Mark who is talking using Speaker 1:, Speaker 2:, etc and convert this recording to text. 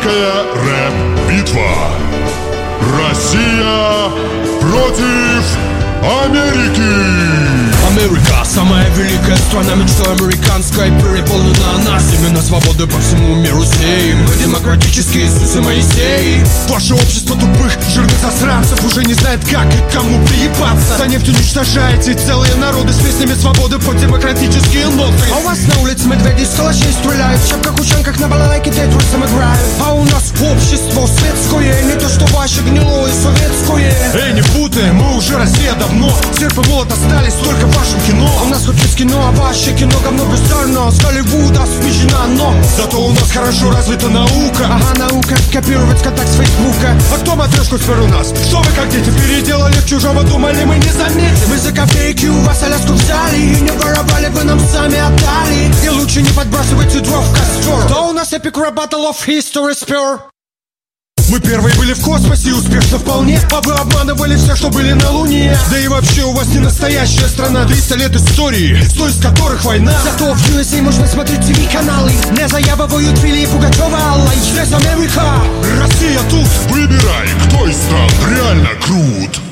Speaker 1: Великая рэп-битва. Россия против Америки.
Speaker 2: Америка, самая великая страна, мечта американская переполнена нас. Именно свободы по всему миру сеем. Мы демократические Иисус и Моисей. Ваше общество тупых, жирных засранцев уже не знает, как и кому приебаться. За нефть уничтожаете целые народы с песнями свободы под демократические ноты. А у вас на улице медведи из калашей стреляют, в шапках-ушанках на балалайке тетрусом играют. А у нас общество светское, не то что ваше гнилое советское. Эй, не путаем, мы уже Россия давно. Серп и молот остались только в вашем кино. А у нас хоть без кино, а ваше кино говно бездарно. С Голливуда смещено, но зато у нас хорошо развита наука. Ага, наука, копировать контакт с Фейсбука. А кто матрешку спер у нас? Что вы как дети переделали в чужого, думали мы не заметим. Мы за копейки у вас Аляску взяли и не воровали, вы нам сами отдали. И лучше не подбрасывайте дров в костер. Кто у нас эпик рэп батл of history спер? Мы первые были в космосе и успешно вполне. А вы обманывали всех, что были на Луне. Да и вообще у вас не настоящая страна. 300 лет истории, 100 из которых война. Зато в USA можно смотреть ТВ-каналы. Не заябывают Фили и Пугачева Алла. Здесь Америка, Россия тут.
Speaker 1: Выбирай, кто из стран реально крут.